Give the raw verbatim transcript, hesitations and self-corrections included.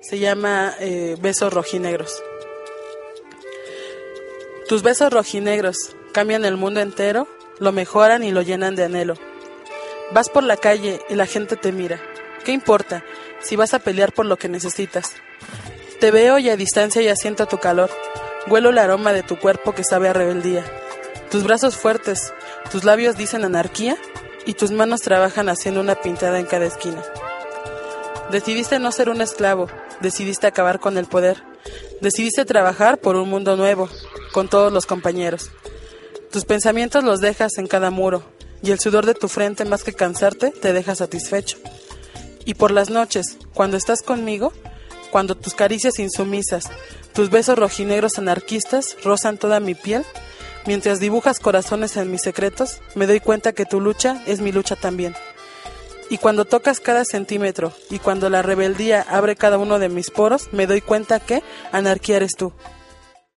se llama eh, Besos Rojinegros. Tus besos rojinegros cambian el mundo entero, lo mejoran y lo llenan de anhelo. Vas por la calle y la gente te mira. ¿Qué importa si vas a pelear por lo que necesitas? Te veo y a distancia ya siento tu calor. Huelo el aroma de tu cuerpo que sabe a rebeldía. Tus brazos fuertes, tus labios dicen anarquía y tus manos trabajan haciendo una pintada en cada esquina. Decidiste no ser un esclavo, decidiste acabar con el poder. Decidiste trabajar por un mundo nuevo, con todos los compañeros. Tus pensamientos los dejas en cada muro, y el sudor de tu frente, más que cansarte, te deja satisfecho. Y por las noches, cuando estás conmigo, cuando tus caricias insumisas, tus besos rojinegros anarquistas rozan toda mi piel, mientras dibujas corazones en mis secretos, me doy cuenta que tu lucha es mi lucha también. Y cuando tocas cada centímetro, y cuando la rebeldía abre cada uno de mis poros, me doy cuenta que anarquía eres tú.